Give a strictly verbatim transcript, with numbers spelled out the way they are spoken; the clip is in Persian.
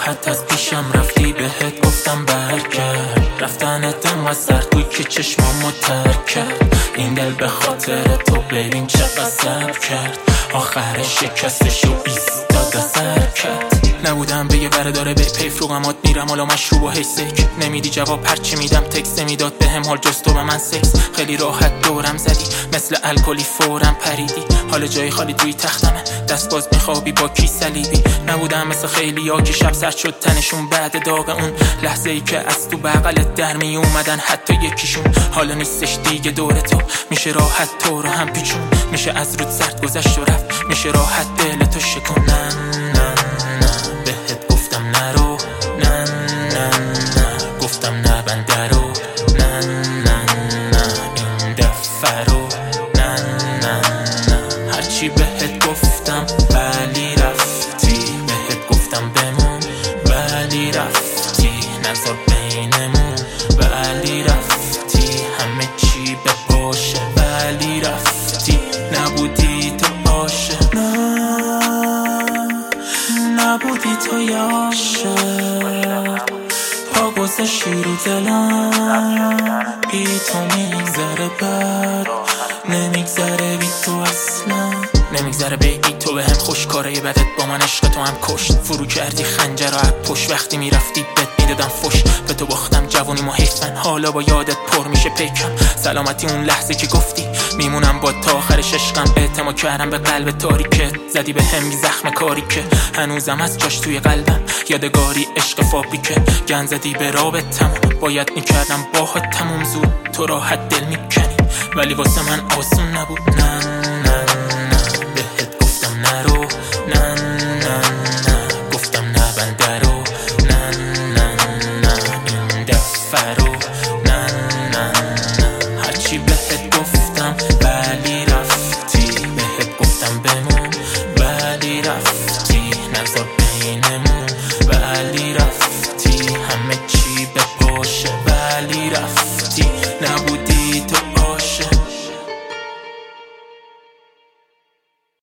راحت از پیشم رفتی، بهت گفتم برگرد. رفتنت انقدر سرد بود که چشمامو ترک کرد. این دل به خاطر تو ببین چقدر صبر کرد. آخرش شکستش و ایستاد سر کرد. نبودم به یه برداره به پیفروغمات میرم حالا مشروب و حیسک. نمیدی جواب هرچی میدم تکست نمیداد به هم حال جز تو به من سکس. خیلی راحت دورم زدی مثل الکلی فورم پریدی. حالا جای خالی توی تختمه دست باز میخوابی با کی صلیبی. نبودم مثل خیلی ها که شب سرد شد تنشون بعد داغ اون لحظه ای که از تو بغلت در می اومدن حتی یکیشون. حالا نیستش دیگه دور تو، میشه راحت تو رو هم پیچون. میشه از رود سرد گذشت و رفت، میشه راحت دل تو شکنن. نه نه بهت گفتم نرو، نه نه نه گفتم نبند رو، نه نه نه این دفعه رو، نه نه نه هرچی بهت گفتم ولی رفتی. بهت گفتم بمون ولی رفتی، نذار بینمون ولی رفتی. همه چی به باشه ولی رفتی، نبودی تو عاشق. نه نبودی تو عاشق. پا گذاشتی رو دلم، بی تو میگذره بد، نمیگذره بی تو اصلا. نمیگذره بگی تو به هم خوش، کارای بدت با من عشق تو هم کشت. فرو کردی خنجر و پشت، وقتی میرفتی بد میدادم فش. به تو باختم جوونیمو حیفن، حالا با یادت پر میشه پیکم. سلامتی اون لحظه که گفتی میمونم با تا آخرش عشقم. اعتماد کردم به قلب تاریکت، زدی به هم زخم کاری که هنوزم از جاش توی قلبم. یادگاری عشق فابریکه گن زدی به رابطم. باید میکردم باهات تموم زود تو راحت دل میکنی، ولی واسه من آسون نبود. نه نه نه بهت گفتم نرو، نه نه نه گفتم نبند رو، نه نه نه این دفعه رو، نه نه نه هرچی بهت گفتم ولی رفتی. بهت گفتم بمون ولی رفتی، نذار بینمون ولی رفتی. همه